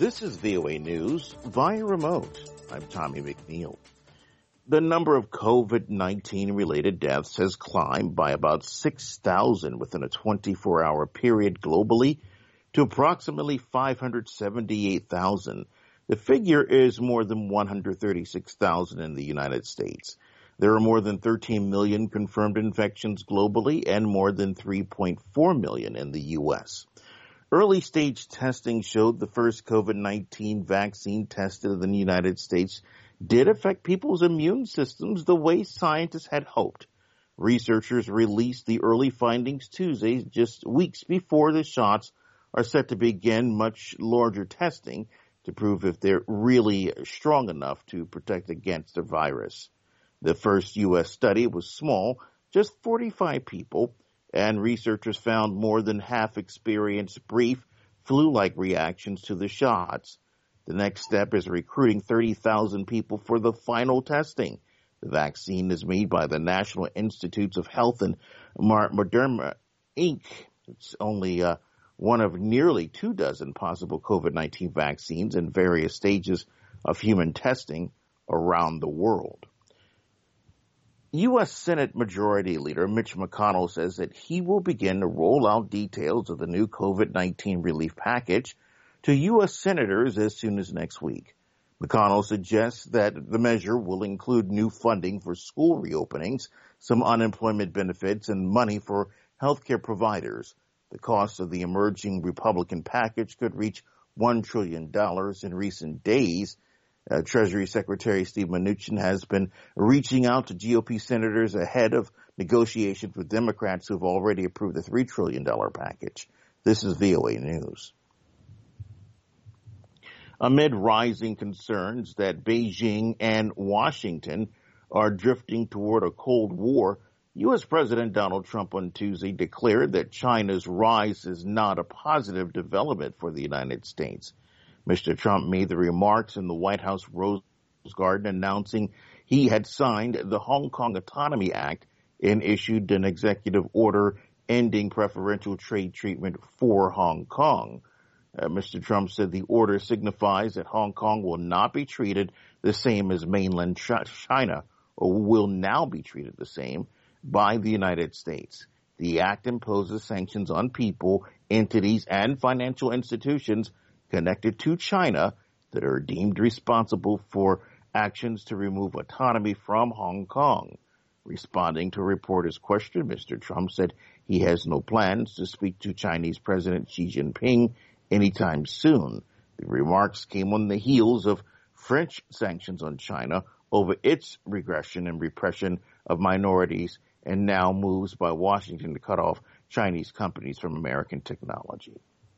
This is VOA News via remote. I'm Tommy McNeil. The number of COVID-19 related deaths has climbed by about 6,000 within a 24-hour period globally to approximately 578,000. The figure is more than 136,000 in the United States. There are more than 13 million confirmed infections globally and more than 3.4 million in the U.S. Early-stage testing showed the first COVID-19 vaccine tested in the United States did affect people's immune systems the way scientists had hoped. Researchers released the early findings Tuesday, just weeks before the shots are set to begin much larger testing to prove if they're really strong enough to protect against the virus. The first U.S. study was small, just 45 people, and researchers found more than half experienced brief flu-like reactions to the shots. The next step is recruiting 30,000 people for the final testing. The vaccine is made by the National Institutes of Health and Moderna, Inc. It's only one of nearly 24 possible COVID-19 vaccines in various stages of human testing around the world. U.S. Senate Majority Leader Mitch McConnell says that he will begin to roll out details of the new COVID-19 relief package to U.S. senators as soon as next week. McConnell suggests that the measure will include new funding for school reopenings, some unemployment benefits, and money for healthcare providers. The cost of the emerging Republican package could reach $1 trillion in recent days. Treasury Secretary Steve Mnuchin has been reaching out to GOP senators ahead of negotiations with Democrats who have already approved the $3 trillion package. This is VOA News. Amid rising concerns that Beijing and Washington are drifting toward a Cold War, U.S. President Donald Trump on Tuesday declared that China's rise is not a positive development for the United States. Mr. Trump made the remarks in the White House Rose Garden announcing he had signed the Hong Kong Autonomy Act and issued an executive order ending preferential trade treatment for Hong Kong. Mr. Trump said the order signifies that Hong Kong will not be treated the same as mainland China, or will now be treated the same by the United States. The act imposes sanctions on people, entities, and financial institutions connected to China that are deemed responsible for actions to remove autonomy from Hong Kong. Responding to a reporter's question, Mr. Trump said he has no plans to speak to Chinese President Xi Jinping anytime soon. The remarks came on the heels of French sanctions on China over its regression and repression of minorities, and now moves by Washington to cut off Chinese companies from American technology.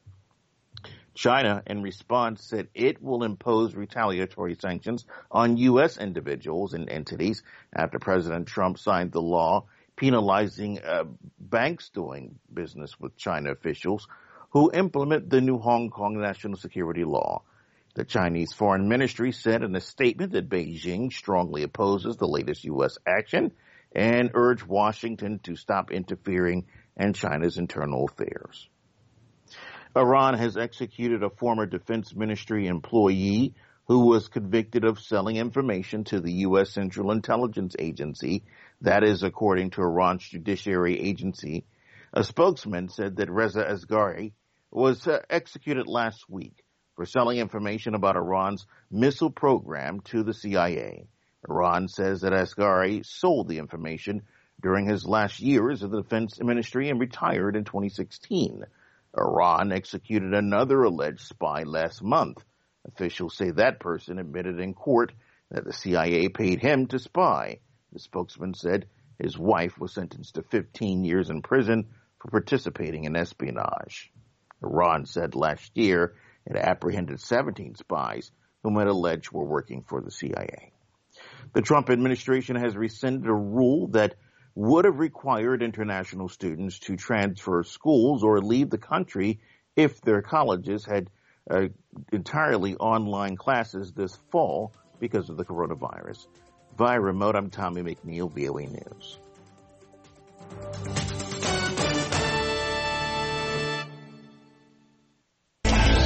China, in response, said it will impose retaliatory sanctions on U.S. individuals and entities after President Trump signed the law penalizing banks doing business with China officials who implement the new Hong Kong national security law. The Chinese Foreign Ministry said in a statement that Beijing strongly opposes the latest U.S. action and urged Washington to stop interfering in China's internal affairs. Iran has executed a former Defense Ministry employee who was convicted of selling information to the U.S. Central Intelligence Agency. That is, according to Iran's judiciary agency. A spokesman said that Reza Asghari was executed last week for selling information about Iran's missile program to the CIA. Iran says that Asghari sold the information during his last years of the Defense Ministry and retired in 2016. Iran executed another alleged spy last month. Officials say that person admitted in court that the CIA paid him to spy. The spokesman said his wife was sentenced to 15 years in prison for participating in espionage. Iran said last year it apprehended 17 spies whom it alleged were working for the CIA. The Trump administration has rescinded a rule that would have required international students to transfer schools or leave the country if their colleges had entirely online classes this fall because of the coronavirus. Via remote, I'm Tommy McNeil, VOA News.